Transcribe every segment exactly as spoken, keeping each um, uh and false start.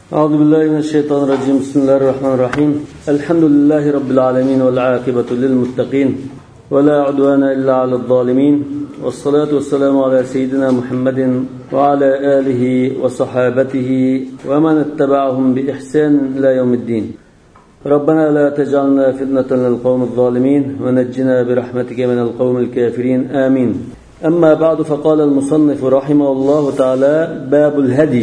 أعوذ بالله من الشيطان الرجيم. بسم الله الرحمن الرحيم. الحمد لله رب العالمين والعاقبة للمتقين ولا عدوان إلا على الظالمين، والصلاة والسلام على سيدنا محمد وعلى آله وصحابته ومن اتبعهم بإحسان إلى يوم الدين. ربنا لا تجعلنا فتنة للقوم الظالمين ونجنا برحمتك من القوم الكافرين، آمين. أما بعد، فقال المصنف رحمه الله تعالى: باب الهدي.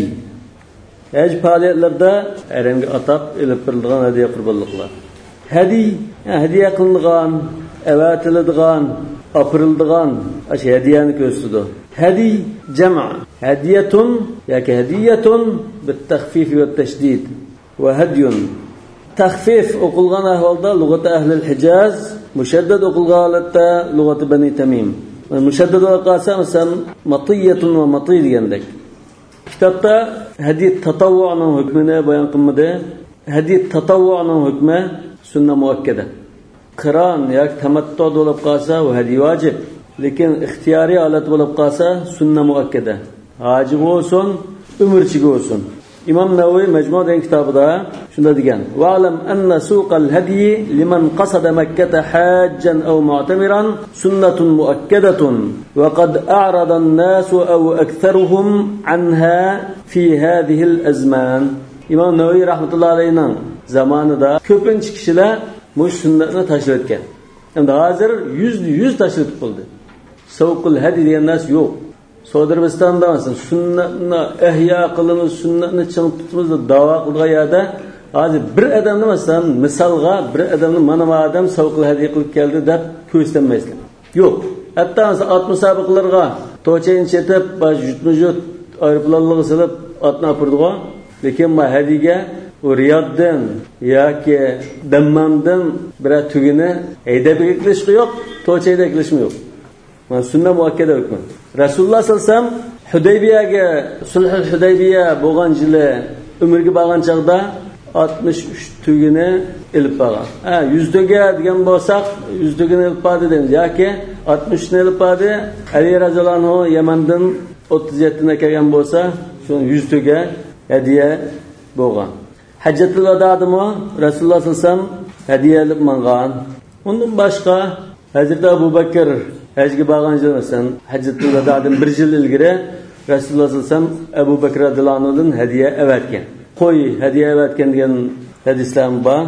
Haj faaliyyatlarda ayrimga atab ilib berilgan hadiya qurbonliqlar. Hadi, hadiya qilingan, avatiladigan, apirildigan ash hadiyani ko'rsatdi. Hadi jam', hadiyatun yoki hadiyatun bit-takhfif va at-tashdid va hadyun. Takhfif o'qilgan ahvolda lug'ati ahli al-Hijaz, mushaddad o'qilgan holatda lug'ati Bani Tamim. Mushaddad o'qilsa masalan matiyatun va matiy degandek. Kitobda hadiyat tatavvu'ning hukmini bayon qilmadi. Hadiyat tatavvu'ning hukmi sunna muakkada. Qiron yoki tamattu bo'lib qolsa u hadiy vojib, lekin ixtiyoriy holat bo'lib qolsa sunna muakkada. Hoji bo'lsin, umrchiga bo'lsin. Imom Navoiy Majmu' degan kitobida shunda degan: "Wa'lam anna suqal hadiy liman qasada Makkah hajjan aw mu'tamiran sunnatun muakkadatun wa qad a'rada an-nas aw aktharuhum 'anha fi hadhihi al-azman." Imom Navoiy rahmatullohi alayhining zamonida ko'pincha kishilar bu sunnatni tashlab o'tgan. Endi hozir yuz yuz tashlab bo'ldi. Suqul hadiy degan narsa yo'q. Saudiya Arabistonda masalan sunnatni ihyo qilamiz, sunnatni ching tutamiz deb da'vo qilgan yerda hozir bir odamni masalan misolga bir odamni mana bu odam savqil hadiya qilib keldi deb ko'rsatanmaysizlar. Yo'q. Hatto at musobaqalarga to'chayin chetib, jutmujut aeroplanlarga silib atni opirdigan, lekin ma hadiga u Riyoddan yoki Dammamdan bir tugini haydab kelish yo'q, to'chayda kelish yo'q. Mana sunna muakkada hukm. Rasululloh sallallohu alayhi vasallam Hudaybiyaga, Sulhul Hudaybiya bo'lgan yili umrga borgan chaqda oltmish uch tugini ilib borgan. Ha, yuz tuga degan bo'lsak, yuz tugini ilib bordi deymiz yoki oltmish ni ilib bordi. Ali roziyallohu anhu Yamandan o'ttiz yetti na kelgan bo'lsa, shu yuz tuga hadiya bo'lgan. Hajjatul vadodimi Rasululloh sallallohu alayhi vasallam hadiya ilib mangan. Undan boshqa Hazrat Abu Bakr hajga borgan jo'nasan, Hajjatul Vadodan bir yil ilgari Rasululloh sallallohu alayhi vasallam Abu Bakr radhiyallohu anhudan hadiya avatgan. Qo'y hadiya avatgan degan hadislar bor.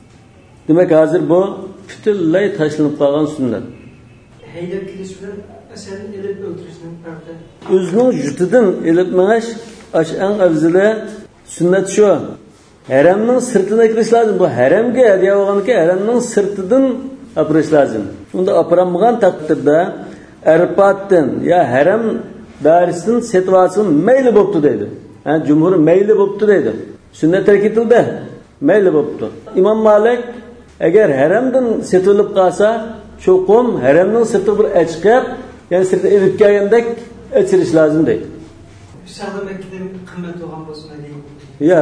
Demak, hozir bu butunlay tashlanib qolgan sunnat. Haydab kelish bilan asalni ilib o'tirishning farqi. O'zining jutidan ilib manash ash'an afzali sunnat shu. Haramning sirtidan kirish lozim. Bu haramga hadiya olganki, haramning sirtidan apirish lozim. Unda apiranmagan taqdirda arpatdan ya haram darisidan setvasin mayli bo'pti deydi. Ha, jumhur mayli bo'pti deydi. Sunnat tark etildi, mayli bo'pti. Imom Malik agar haramdan setilib qolsa, cho'qim haramning sirti bir achqab, ya'ni sirti ilib kelgandek achirish lozim deydi. Shahramakdan qimmat bo'lgan bo'lsa deydi. Ya,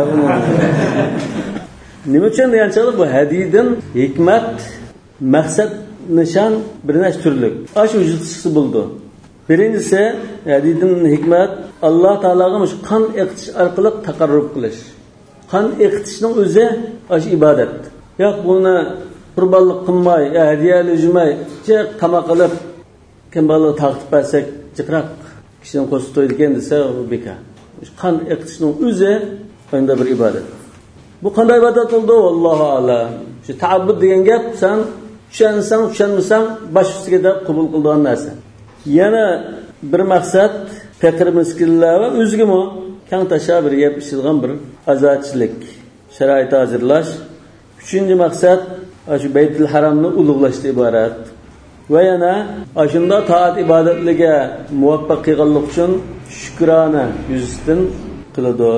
nima uchun degancha bu hadiydan hikmat, maqsad, nishon bir necha turli. Ash vujudchisi bo'ldi. Birinchisi, hadiydan hikmat Alloh taologa mush qon eqitish orqali taqarrub qilish. Qon eqitishning o'zi ash ibodat. Yo'q, buni qurbonlik qilmay, hadiya olmay, chiq tamoq qilib kim baloq taqib bersak, jiqraq kishining qo'shib to'ydi ekan desa, u bekor. Qon eqitishning o'zi unda bir ibodat. Bu qanday ibodat bo'ldi? Allohu a'lam. Shu ta'abbud degan gap sen tushansang, tushunmasang bosh ustiga deb qabul qilgan narsa. Yana bir maqsad faqir miskinlar va o'zgimi kang tashabbur yeb ishilgan bir azatchilik, sharoit hozirlash. Uchinchi maqsad shu Baytul Haromni ulug'lashdan iborat. Va yana ashunda taat ibodatliga muvaffaq qilganlik uchun shukrona yuzdan qiladi.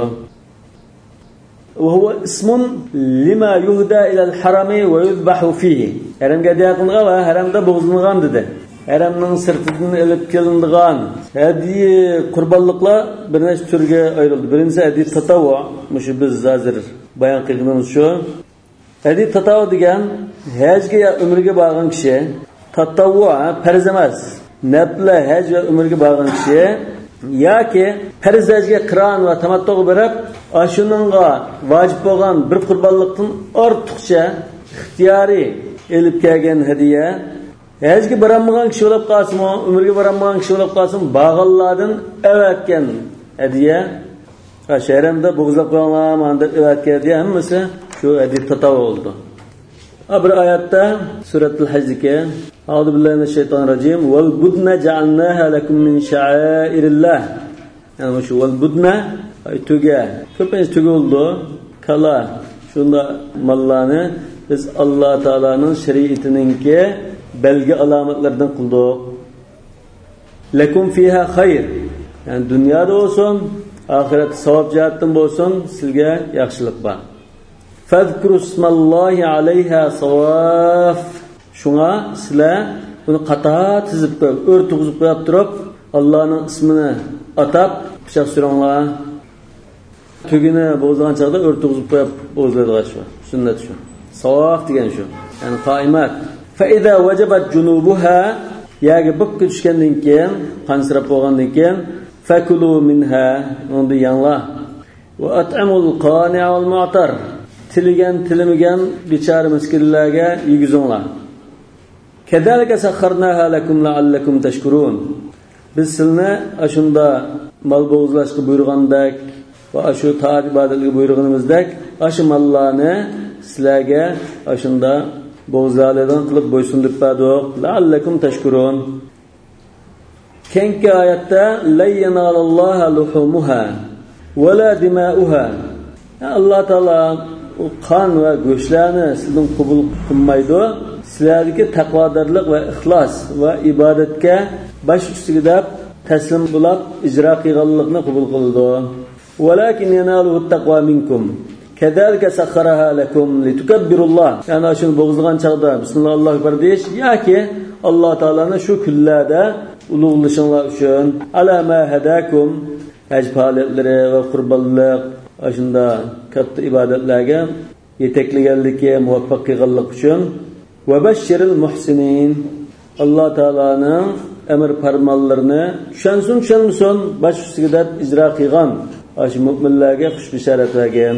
وهو اسم لما يهدى إلى الحرم ويذبح فيه. Haramga yaqinga va haramda bo'g'izlangan dedi. Haramning sirtidan ilib kelingan hadiya qurbonliqlar bir necha turga ayrildi. Birinchisi hadiya tatavvu, mush biz hozir bayon qilganimiz shu. Hadiya tatavvu degan hajga ya umrga borgan kishi, tatavvu farz emas. Nafla haj va umrga borgan kishi yoki farzajga qiron va tamattu berib, ashuningga vojib bo'lgan bir qurbonlikdan ortiqcha ixtiyoriy elib kelgan hadiya, hajga borolmagan kishi bo'lib qolsin, umrga borolmagan kishi bo'lib qolsin, bag'allardan avatgan hadiya, shaharda bo'g'izlab qo'yganlar, manda avatgan hadiya hammasi shu hadiya tatav bo'ldi. Bir oyatda suratul Hajga A'udhu billahi minash-shaytonir rojim wal budna ja'alnaha lakum min sha'airillah. Yani shu wal budna aytuga ko'pincha tugildi kala shunda mallarni biz Alloh taolaning shariatininki belgi alomatlardan qildik. Lakum fiha khayr. Yani dunyoda bo'lsin, oxirat savob jihatdan bo'lsin, sizga yaxshilik bor. Fazkuru ismallahi alayha sawaf. Şuna sizlar buni qata tizib qo'yib, o'rtug'izib qo'yib turib, Allohning ismini atab pichoq suranglar. Tugini bo'zgan chaqda o'rtug'izib qo'yib bo'zlaydigan shu. Sunnat shu. Sawaf degan shu. Ya'ni qoimat. Fa iza wajabat junubuha, ya'ni bukka tushgandan keyin, qansirab bo'lgandan keyin fakulu minha, unda yanglar. Va at'amul qani'a wal mu'tar. Tiligan tilimigan bechora miskinlarga yegizinglar. Kedalika sakharnaha lakum la'allakum tashkurun. Biz sizlarni ashunda mal bo'g'izlashga buyurgandek va ashu taat ibodatga buyurganimizdek, ashu mallarni sizlarga ashunda bo'g'izlardan qilib bo'ysundirib berdik. La'allakum tashkurun. Keyingi oyatda la yanalalloha luhumuha va la dima'uha. Alloh taolo o qon va go'shtlarni sizdan qabul qilmaydi. Sizlardagi taqvodorlik va ixlos va ibodatga bash ustiga deb taslim bo'lib ijro qilganlikni qabul qildi. Walakin yanaluhu taqwa minkum. Kadalika sakharaha lakum litukabbirullah. Ya'ni shuni bo'g'izlagan chaqda bismillah akbar deyish yoki Alloh taolani shu kunlarda ulug'lashinglar uchun ala ma hadakum haj faoliyatlari va qurbonlik ashunda katta ibodatlarga yetakliganlikka muvaffaq qilganlik uchun va bashiril muhsinin. Alloh taolaning amr farmonlarini tushunsin tushunmasin bash ustiga deb ijro qilgan ash mu'minlarga xush bishorat bergan.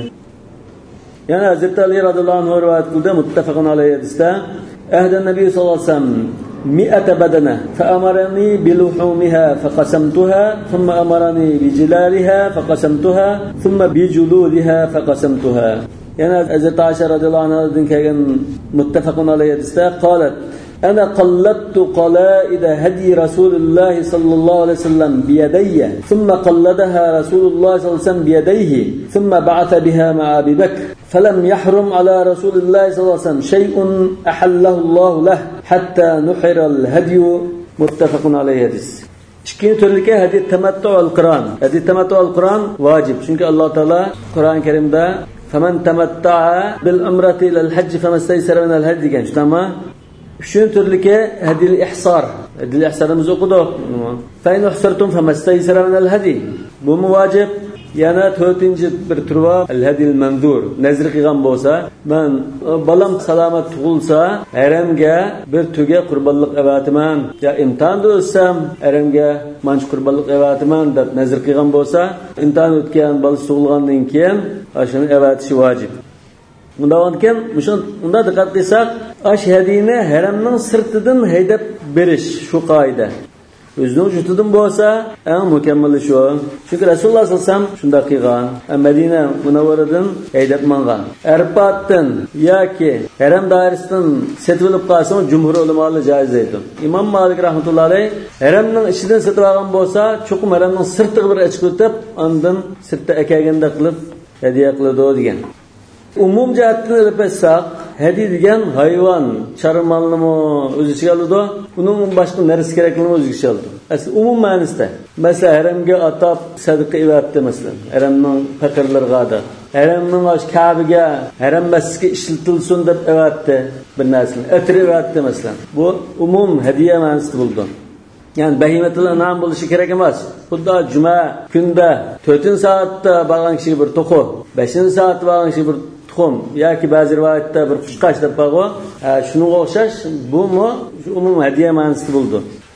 Yana Hazrat Ali radhiyallohu anhu rivoyat qildi, muttafaqun alayhi hadisda ahdan nabiy sallallohu alayhi vasallam مئة بدنة فأمرني بلحومها فقسمتها ثم أمرني بجلالها فقسمتها ثم بجلودها فقسمتها. يعني حضرت عائشة رضي الله عنها كان متفق عليه قالت أنا قلدت قلائد هدي رسول الله صلى الله عليه وسلم بيدي ثم قلدها رسول الله صلى الله عليه وسلم بيديه ثم بعث بها مع أبي بكر فلم يحرم على رسول الله صلى الله عليه وسلم شيء أحله الله له حتى نحر الهدي. متفق عليه hadis. İkinci türlüke hadi temattu al-Kur'an. Hadi temattu al-Kur'an vacib. Çünkü Allah Teala Kur'an-ı Kerim'de فَمَنْ تَمَتَّعَ بِالْأَمْرَةِ إِلَى الْحَجِّ فَمَا اسْتَيْسَرَ مِنَ الْهَدْيِ degan. Tamam. Üçüncü türlüke hadil ihsar. Hadil ihsarımızı okuduk. فَاِنْ اُحْسَرْتُمْ فَمَا اسْتَيْسَرَ مِنَ الْهَدْيِ. Bu mu vacib? Yana dördüncü bir tür var. El-hadil menzur. Nezir qilgan bo'lsa, men balam salomat tug'ilsa, haramga bir tuga qurbonlik avatiman, ya imtihonda o'tsam, haramga manch qurbonlik avatiman deb nazr qilgan bo'lsa, imtihon o'tgan bola tug'ilgandan keyin shuni avatishi vojib. Bundan keyin mushun unda diqqat qilsak, ash hadini haramning sirtidan haydab berish shu qoida. O'zining jutudan bo'lsa, eng mukammali shu. Chunki Rasululloh sallallohu alayhi vasallam shunday qilgan. Madina munavvaradan haydab mangan. Arfatdan yoki haram doirasidan setilib qolsa, jumhur ulamolar joiz deydi. Imom Malik rahmatullohi alayhi haramning ichidan setib olgan bo'lsa, cho'qim haramning sirtiga bir ichib o'tib, undan sirtda akaganda qilib hadiya qiladi degan. Umum jihatdan olib olsak, hadiya degan hayvon, charmalnimi o'z ichiga oladi, uning boshqa narsa kerakligini o'z ichiga oladi. Asli umum ma'nosida. Masalan, haramga atab sadaqa ivatdi masalan, haramning faqirlarga da. Haramning osh Ka'baga, haram masjidga ishlatilsin deb ivatdi bir narsani. Atir ivatdi masalan. Bu umum hadiya ma'nosida bo'ldi. Yani behimetil anam bo'lishi kerak emas. Xuddi juma kunda to'rtinchi soatda borgan kishiga bir to'qi, beshinchi soatda borgan kishiga bir tuxum yoki ba'zi rivoyatda bir qushqash deb qo'ygan. Shunga o'xshash bu mu umum hadiya ma'nosida bo'ldi.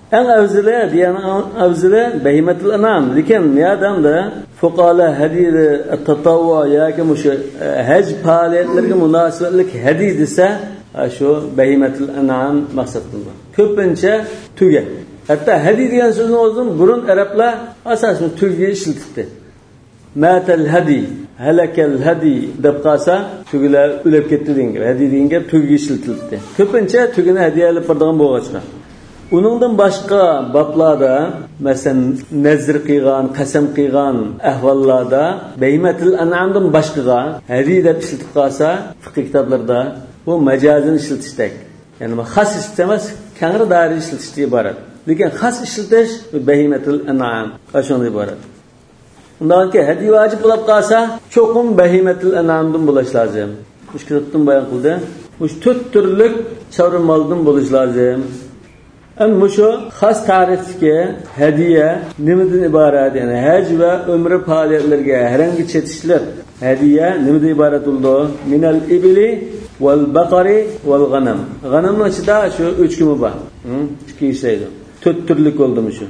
En avzili diyani avzili behimetul anam. Lekin miyadamda fuqala hadidi tatavvu yoki mushu haj faoliyatlariga munosabatlik hadi desa, shu behimetul anam maqsad qildi. Ko'pincha tuga. Hatto hadi degan so'zni o'zim burun arablar asosan tuga ishlatibdi. Matal hadi, halakal hadi deb qolsa, tugilar o'lib ketdi degan. Hadi degan tuga ishlatilibdi. Ko'pincha tugini hadiya olib borgan bo'lg'achqa. Uningdan boshqa bablarda, masalan, nazr qilgan, qasam qilgan ahvollarda behimatul an'amdan boshqaga hadiya deb ishlatib qolsa, fiqh kitoblarda bu majazini ishlatishdak. Ya'ni xas ishlamas, kangri doir ishlatishga iborat. Lekin xas ishlatish behimatul an'am ashunday iborat. Undan ki hadiya vacib bo'lib qolsa, cho'qim behimatul an'amdan bo'lish lozim. Mushkilatdan bayon qildi. Mush to'rt turlik chormaldan bo'lish lozim. Ama şu xas tarifki hediye nimadan ibaret yani hac ve ömrü faaliyetlerge herhangi chetishlar hediye nimadan ibaret oldu? Minal ibli vel bakari vel ganam. Ganamın içinde şu üç kimi var. İki işleydi. Dört türlük oldu mu şu?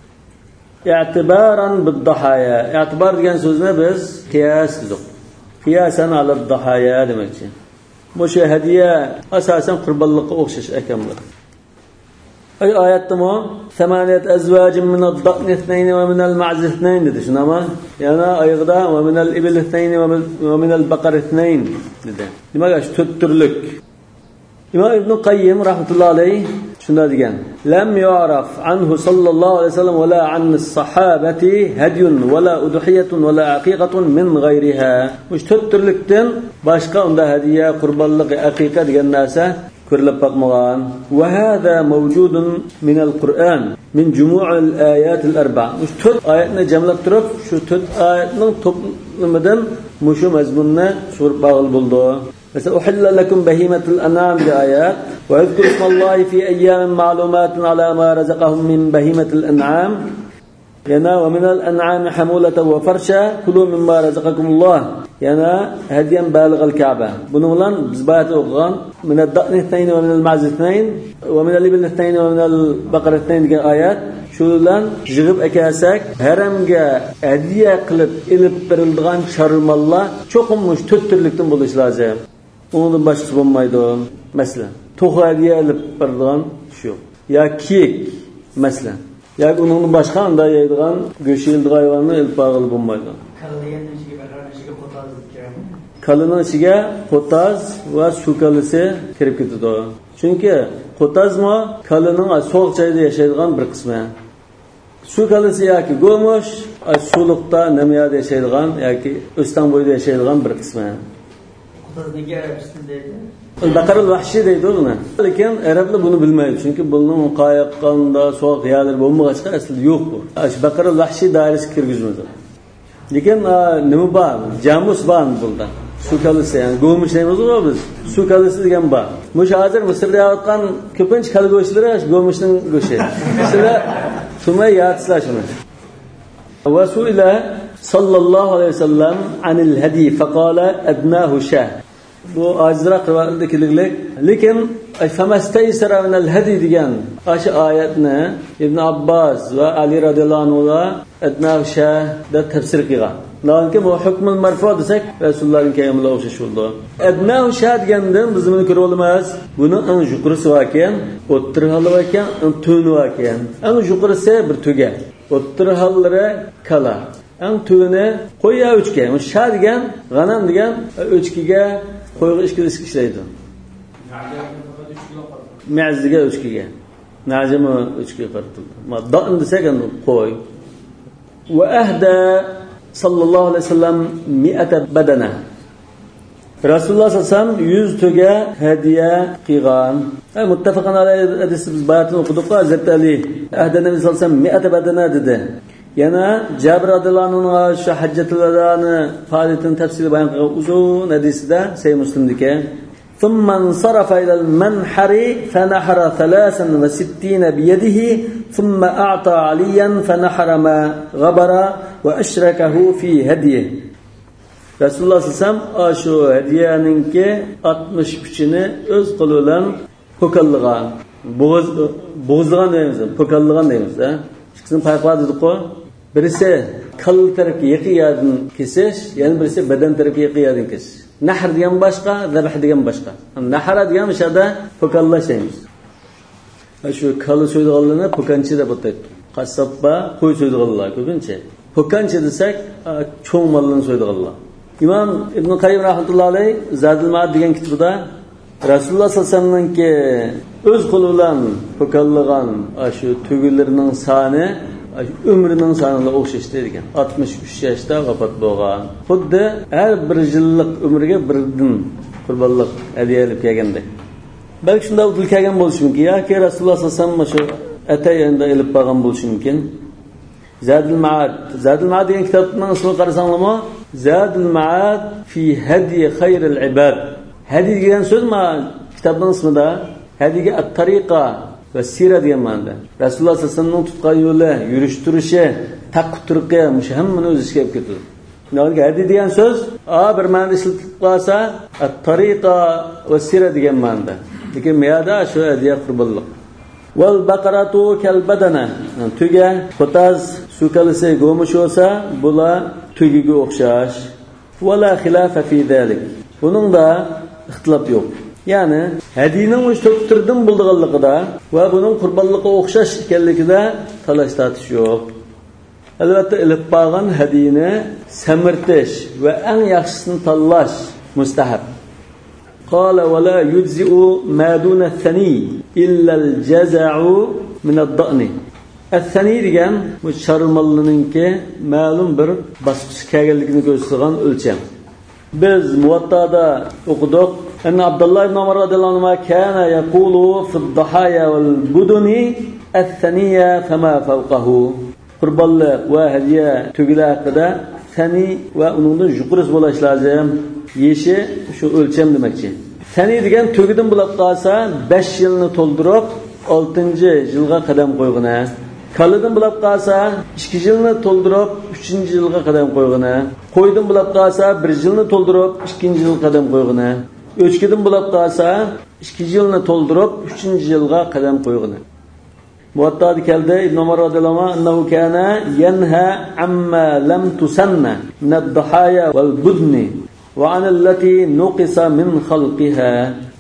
İ'tibaran bid-dahaya. İ'tibar degan so'zni biz qiyas dedik. Qiyasan ala-dahaya demekçi. Bu şu hediye asasen qurbonlikqa o'xshash ekanlar. Ay ayette mi? Semaniyet ezvacim minad-da'n ithnayni ve minal-ma'z ithnayni dedi. Şuna ama yana ayıqda ve minal-ibil ithnayni ve minal-baqar ithnayn dedi. Demek ki dört türlük. İmam İbn Qayyim rahmetullahi aleyh şunda degan. Lam yu'raf anhu sallallahu aleyhi ve sellem ve la an's-sahabati hadyun ve la udhiyatun ve la aqiqatun min gayriha. Bu dört türlükten başka onda hediye, qurbonlik, aqiqa degan narsa ko'rilib boqmagan. Va hada mavjudun min al-Qur'an min jumu'il al-ayat al-arba'. Shu to'rt oyatni jamlab turib, shu to'rt oyatning to'plamidan mushu mazmunni so'rib bog'il bo'ldi. Mesela uhilla lakum bahimatul an'am bi ayat wa yadhkuru ismallahi fi ayyamin ma'lumatin ala ma razaqahum min bahimatil an'am. Yana ve minal an'ami hamulatan ve farsha kulu mimma razaqakumullah. Yana hadiyan balig'al Ka'ba. Bunun bilan biz bayat o'qigan minad-da'n ithnayn ve minal-ma'z ithnayn ve minal-ibil ithnayn ve minal-baqar ithnayn degan oyat shu bilan yig'ib akasak haramga hadiya qilib ilib berilgan chormallar cho'qinmush to'rt turlikdan bo'lishi lozim. Undan boshqa bo'lmaydi. Masalan, to'g'ri hadiya ilib berilgan shu. Ya kiyik masalan. Ya undan boshqa unda yeydigan go'shildi hayvonni ilib bag'il bo'lmaydi. Kalının içine kotaz ve su kalısı kirip gidiyor. Çünkü kotaz mı kalının soğuk çayda yaşayan bir kısmı. Su kalısı ya ki gomuş, sulukta nemiyada yaşayan ya ki İstanbul'da yaşayan bir kısmı. Kotaz ne ki Arabistin'deydi? Bakarul vahşi deydi ona. Lakin Araplar bunu bilmiyor. Çünkü bunun kayakında soğuk yerler bulmamışka aslında yok bu. Bakarul vahşi dairesi kirgizmedi. Lekin nima bor? Jamus bor bunda. Su kalısı yani go'mush deymiz o biz. Su kalısı degan bor. Mush hozir Misrda yotgan ko'pincha kal go'shtlari go'mushning go'shi. Sizlar tumay yatsizlar shuni. Va su'ila sallallohu alayhi vasallam anil hadi faqala adnahu sha. Bu ajizroq rivoyatdagilik. Lekin famastaysara minal hadi degan o'sha oyatni Ibn Abbas va Ali radhiyallohu anhular adnahu sha deb tafsir qilgan. Nalki bu hukmul marfu desak Rasulullohning kayimida o'xshash bo'ldi. Adnahu sha degandan biz buni ko'rib olamiz. Buni eng yuqorisi va ekan, o'ttir hali va ekan, to'ni va ekan. Eng yuqorisi bir tuga. O'ttir hallari kala. Eng to'ni qo'ya o'chga. Sha degan g'anam degan o'chkiga qo'yga ishki ishlaydi. Ma'ziga o'chkiga. Najimi o'chkiga qaratildi. Ma do'n desak endi qo'y. Va ahda sallallohu alayhi vasallam mi'ata badana. Rasululloh sallallohu alayhi vasallam yüz tuga hadiya qilgan. Muttafaqan alayhi hadis biz bayatni o'qidik. Hazrat Ali ahda Nabiy sallallohu alayhi vasallam mi'ata badana dedi. Yana Jabir radhiyallohu anhu shu hajjatul vadani faoliyatini tafsili bayon qilgan uzun hadisda Sahih Muslimdagi ثم انصرف إلى المنحر فنحر ثلاثا وستين بيده ثم أعطى عليا فنحر ما غبر وأشركه في هديه. Rasululloh sallallohu alayhi vasallam şu hediyeninki altmış üçünü öz qo'li bilan ko'kalligan. Bo'g'iz bo'g'izlagan deymiz, po'kallagan deymiz, ha. Ikkisini farqi bor dedik-ku. Birisi kalla tarafga yaqin yerdan kesish, yana birisi badan tarafga yaqin yerdan kesish. Nahr degan boshqa, zabh degan boshqa. Nahr degan o'shada po'kallash deymiz. Shu kalla so'ydiganlarni po'kanchi deb ataydi. Qassobba qo'y so'ydiganlar ko'pincha. Po'kanchi desak, cho'ng mollarni so'ydiganlar. İmam İbn Qayyim rahmetullohi alayhi Zadul Ma'ad degan kitobida Rasululloh sallallohu alayhi vasallamning o'z qo'li bilan po'kallagan shu tugillarining soni umrining soniga o'xshash degan. oltmish uch yoshda vafot bo'lgan. Xuddi har bir yillik umriga birdan qurbonlik hadiya olib kelganda. Balki shunda o'tib kelgan bo'lishi mumkin yoki Rasululloh sallallohu alayhi vasallam shu atayanda olib borgan bo'lishi mumkin. Zadul Ma'ad, Zadul Ma'ad degan kitobning ismini qarasanglarmi? Zadul Ma'ad fi hadi khayril ibad. Hadi degan so'z ma kitobning ismida hadiga at-tariqa va sira degan ma'noda. Rasululloh sallallohu alayhi vasallamning tutgan yo'li, yurish turishi, taqib turqi, mush hammani o'z ichiga olib ketadi. Nega hadi degan so'z a bir ma'noda ishlatilib qolsa, at-tariqa va sira degan ma'noda. Lekin miyada shu hadiya qurbonlik. Wal baqaratu kal badana. Tuga, xotaz, sukalisi go'mush bo'lsa, bular tugiga o'xshash. Wala khilafa fi zalik. Buning da ixtilof yo'q. Ya'ni hadining o'z to'ptirdim bo'lganligida va buning qurbonligiga o'xshash ekanligida talash tortish yo'q. Albatta ilib qolgan hadini samirtish va eng yaxshisini tanlash mustahab. Qala wa la yujzi'u ma duna ath-thani illa al-jaza'u min ad-da'ni. Ath-thani degan bu sharmalliningki ma'lum bir bosqich kelganligini ko'rsatgan o'lcham. Biz muvattada o'qidik. Anna Abdullah ibn Umar radhiyallohu anhu kana yaqulu fi ad-dahaya wal buduni ath-thaniya fama fawqahu. Qurbonlik va hadiya tugilar haqida thani va uningda yuqorisi bo'lish lozim. Yeshi shu o'lcham demakchi. Thani degan tugidan bo'lib qolsa besh yilni to'ldirib oltinchi yilga qadam qo'yg'ina. Kalidan bulab qalsa ikki yilni to'ldirib uchinchi yilga qadam qo'yg'ina. Qo'ydan bulab qalsa bir yilni to'ldirib ikkinchi yilga qadam qo'yg'ina. O'chkidan bulab qalsa ikki yilni to'ldirib uchinchi yilga qadam qo'yg'ina. Muvatta'da keldi Ibn Umar radhiyallohu anhu annahu kana yanha amma lam tusanna min ad-dahaya wal budni wa an allati nuqisa min khalqiha.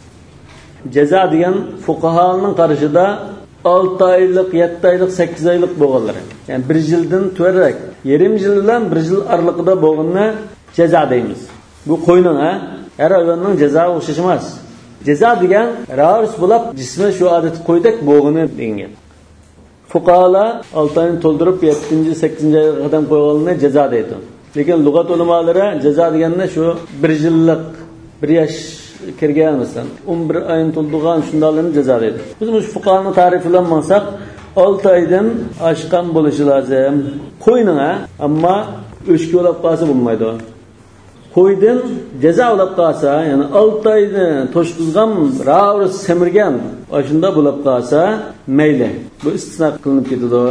Jaza degan fuqahoning qarashida olti oylik, yetti oylik, sakkiz oylik bo'lganlar. Ya'ni bir yildan to'rak, yarim yil bilan bir yil oralig'ida bo'lganni jazo deymiz. Bu qo'yning ha, har hayvonning jazo o'xshash emas. Jazo degan ravs bo'lib, jismi shu odat qo'ydak bo'lgani degan. Fuqaholar olti oyni to'ldirib yettinchi, sakkizinchi oyga qadam qo'yganni jazo deydi. Lekin lug'at ulamolari jazo deganni shu bir yillik, bir yosh kirgan misan o'n bir oyni to'ldirgan shundoqlarni jazo deydi. Biz bu fuqaroning ta'rifi bilan maqsad olti oydan oshgan bo'lishi lozim. Qo'yning ha, ammo o'chki bo'lib qolsa bo'lmaydi. Qo'ydan jazo olib qolsa, ya'ni olti oyni to'shqizgan, ravr semirgan, shunda bo'lib qolsa mayli. Bu istisno qilinib ketadi.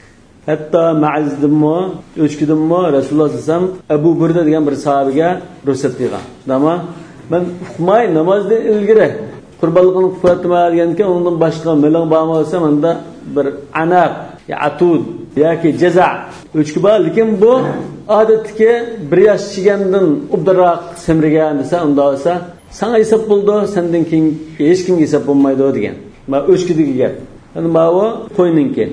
Hatto Ma'azdimmo, o'chkidimmo Rasululloh sallallohu alayhi vasallam Abu Burda degan bir sahobiga ruxsat bergan. Shundami? Ben uqmay namozda ilgari qurbonligini qilmayotgandan undan boshqa melang bo'lmasa menda bir anaq, ya atud yoki jaza o'chki bor, lekin bu odatga bir yosh chigandan ubdiroq semrigan desa, unda olsa sana hisob bo'ldi, sendan keyin hech kimga hisob bo'lmaydi degan. Ma o'chkidagi gap. Ana bu qo'yninki.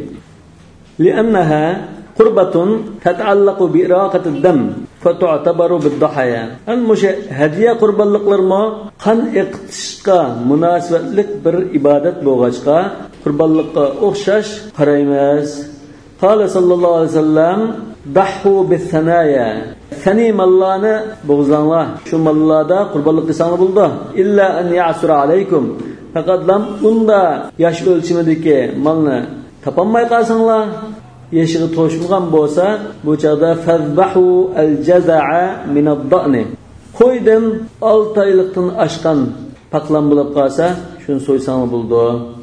Li'annaha qurbatun tata'allaqu bi iraqati ad-dam fatu'tabaru bid-dahaya. An musha hadiya qurbonliklarmi qon iqtishga munosabatlik bir ibodat bo'lg'achqa qurbonlikqa o'xshash qaraymiz. Qala sallallohu alayhi vasallam dahu bis-sanaya. Sani mallani bo'g'zanglar. Shu mallada qurbonlik qilsangiz bo'ldi. Illa an ya'sura alaykum. Faqat lam unda yosh o'lchimidagi malni topolmay qolsanglar, yeshigi to'shmagan bo'lsa, bu chaqda fazbahu al-jaza'a min ad-da'ni. Qo'ydan olti oylikdan oshgan paqlan bo'lib qolsa, shuni so'ysang bo'ldi.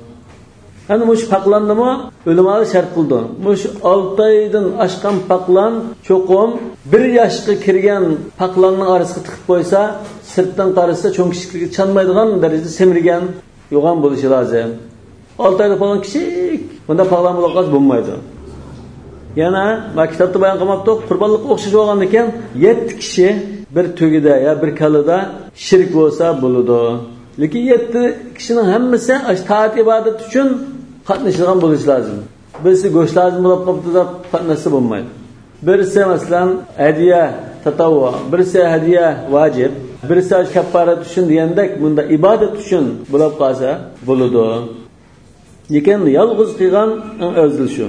Ana mush paqlandimi? O'limalar shart qildi. Mush olti oydan oshgan paqlan cho'qim bir yoshga kirgan paqlanning orasiga tiqib qo'ysa, sirtdan qarasa cho'ng kichikligiga chanmaydigan darajada semirgan, yo'g'on bo'lishi lozim. olti oylik bo'lgan kichik bunda pag'lan muloqot bo'lmaydi. Yana maktabda bayon qilmoqdik, qurbonlikqa o'xshash bo'lgan ekan, yetti kishi bir tugida ya bir kalida shirk bo'lsa bo'ladi. Lekin yetti kishining hammasi taat ibodat uchun qatnashadigan bo'lishi lozim. Birisi go'sht lozim bo'lib qolibdi deb qatnashsa bo'lmaydi. Birisi masalan hadiya tatavvu, birisi hadiya vojib, birisi kaffarat uchun degandek bunda ibodat uchun bo'lib qolsa bo'ladi. Lekin yolg'iz qilgan o'zil shu.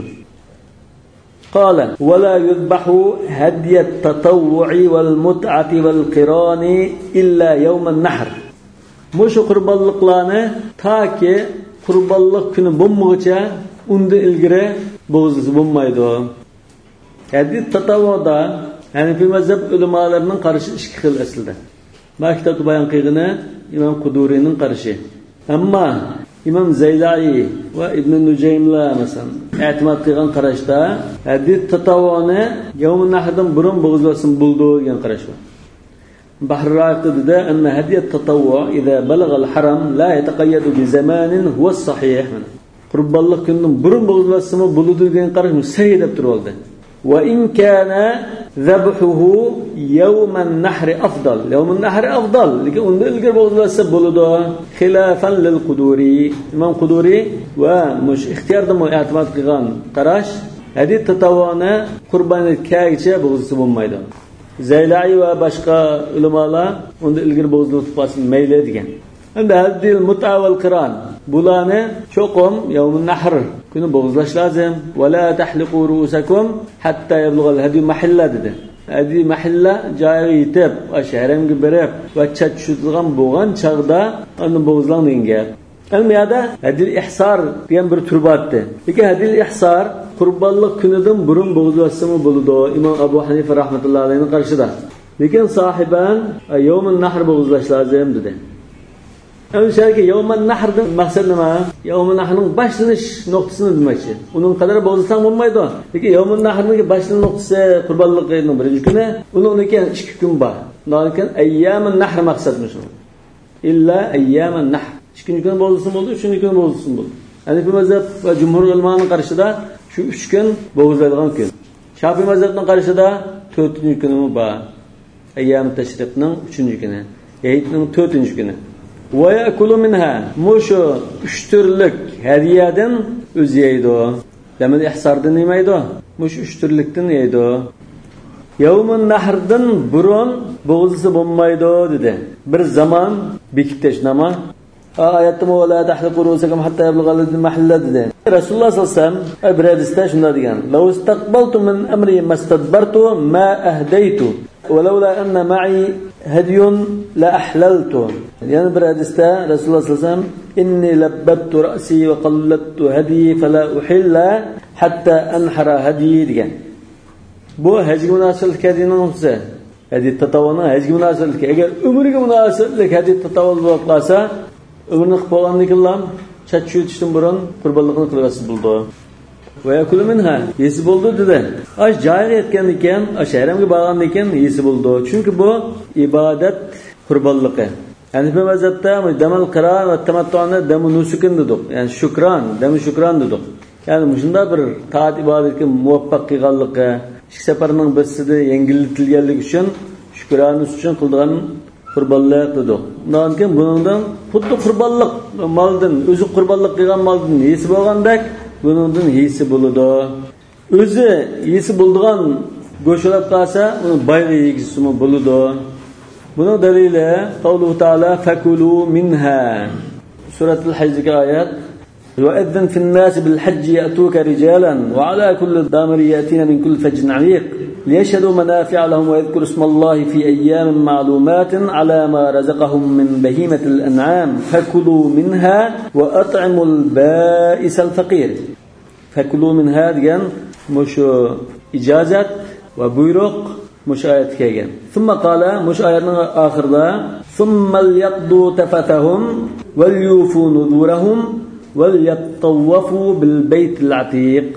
قال ولا يذبح هدي التطوع والمتعة والقران إلا يوم النحر. Muşu qurbanlıqlarni taki qurbanlıq günü bo'lmaguncha unda ilgari bo'g'izlisi bo'lmaydi. Hadi tatavvuda Hanifi mazhab ulamolarining qarashi ikki xil aslida. Maktabda bayon qilgani Imom Quduriyning qarashi. Ammo İmam Zaylai va Ibn Nujaymlar masalan e'timod qilgan qarashda hadis tatavvuni yawmun nahrdan burun bo'g'izlasin bo'ldi degan qarash bor. Bahr raqidida anna hadiyat tatavvu idza balagha al-haram la yataqayyadu bi zamanin huwa as-sahih. Qurbanlik kundan burun bo'g'izlasin bo'ldi degan qarash sahih deb turibdi. Wa in kana zabhuhu yawm an-nahr afdal. Yawm an-nahr afdal. Lekin unda ilgari bo'g'izlasa bo'ladi. Xilafan lil Quduri. Imom Quduri va mush ixtiyorda e'timod qilgan qarash hadis tatavvuni qurbanlikkacha bo'g'izlasa bo'lmaydi. Zaylai va boshqa ulamolar unda ilgari bo'g'izlab qo'ysin mayli degan. Endi hadil mut'a val qiron. Bularni cho'qim yawmun nahr kuni bo'g'izlash lozim. Va la tahliqu ru'usakum hatta yablugha al-hadi mahalla dedi. Hadi mahalla joyiga yetib, shaharamga berib va chatishadigan bo'lgan chaqda uni bo'g'izlang degan. Almiyada hadil ihsor degan bir tur bordi. Lekin hadil ihsor qurbanlik kunidan burun bo'g'izlashsa bo'ladi. Imom Abu Hanifa rahmatullohi alayhining qarshida. Lekin sohiban yawmun nahr bo'g'izlash lozim dedi. Öyleyse yawmun nahrdan maqsad nima? Yawmun nahrning boshlanish nuqtasini demoqchi. Uning qadar bo'lsang bo'lmaydi. Lekin yawmun nahrning boshlanish nuqtasi qurbonlikning birinchi kuni, uningdan ikki kun bor. Lekin ayyamun nahr maqsadmi shu? Illa ayyamun nahr. ikkinchi kun bo'lsin bo'ldi, uchinchi kun bo'lsin bo'ldi. Hanifi mazhab va jumhur ulamoning qarashida shu uch kun bo'g'izlaydigan kun. Shafiy mazhabning qarashida to'rtinchi kuni bor. Ayyam tashriqning uchinchi kuni, Eidning to'rtinchi kuni. Va yakulu minha mushu uch turlik hadiyadan o'zi yeydi. Demak ihsordan yemaydi. Mush uch turlikdan yeydi. Yawmun nahrdan burun bo'g'izlisi bo'lmaydi dedi. Bir zaman bekitish nima? Oyatda "Wala tahliqu ru'usakum hatta yablugha al-mahalla" dedi. Rasululloh sollallohu alayhi vasallam bir hadisda shunday degan: "Law istaqbaltu min amri mastadbartu ma ahdaytu, wa lawla anna ma'i hadyun la ahlaltu." Yani bir hadisda Rasululloh sollallohu alayhi vasallam "Inni labbattu ra'si wa qallattu hadi fala uhilla hatta anhara hadi" degan. Bu hajga munosabatli hadisning o'zi. Hadis tatavvuni hajga munosabatli. Agar umriga munosabatli hadis tatavvul bo'lib qolsa, umrni qilib bo'lganligidan chat yutishdan burun qurbonlikni qilgasi bo'ldi. Va yakulu minha yesi bo'ldi dedi. Ash joyiga yetgan ekan, shaharamga borgan ekan yesi bo'ldi. Chunki bu ibodat qurbonligi. Hanifi mazhabda damal qiron va tamattu'ni damu nusukin dedik. Ya'ni shukron, damu shukron dedik. Ya'ni shunda bir taat ibodatga muvaffaq qilganligi, ikki safarning birisida yengiltilganligi uchun shukronus uchun qilgan qurbonlik dedik. Undan keyin buningdan xuddi qurbonlik maldan, o'zi qurbonlik qilgan maldan yesi bo'lgandek, buningdan yesi bo'ladi. O'zi yesi bo'ldigan go'shlab qolsa, uni bayga yegizimi bo'ladi. Buning dalili Alloh taolo fakulu minha. Suratul Hajjga oyat وَأَذِّنْ فِي النَّاسِ بِالْحَجِّ يَأْتُوكَ رِجَالًا وَعَلَى كُلِّ ضَامِرٍ يَأْتِينَ مِنْ كُلِّ فَجٍّ عَمِيقٍ لِيَشْهَدُوا مَنَافِعَ لَهُمْ وَيَذْكُرُوا اسْمَ اللَّهِ فِي أَيَّامٍ مَّعْلُومَاتٍ عَلَى مَا رَزَقَهُم مِّن بَهِيمَةِ الْأَنْعَامِ فَكُلُوا مِنْهَا وَأَطْعِمُوا الْبَائِسَ الْفَقِيرَ. فَكُلُوا مِنْهَا degan mush ijozat va buyruq mush oyat kelgan. ثم قال mush oyatning oxirida ثُمَّ لْيَقْضُوا تَفَثَهُمْ وَلْيُوفُوا نُذُورَهُمْ وَلْيَطَّوَّفُوا بِالْبَيْتِ الْعَتِيقِ.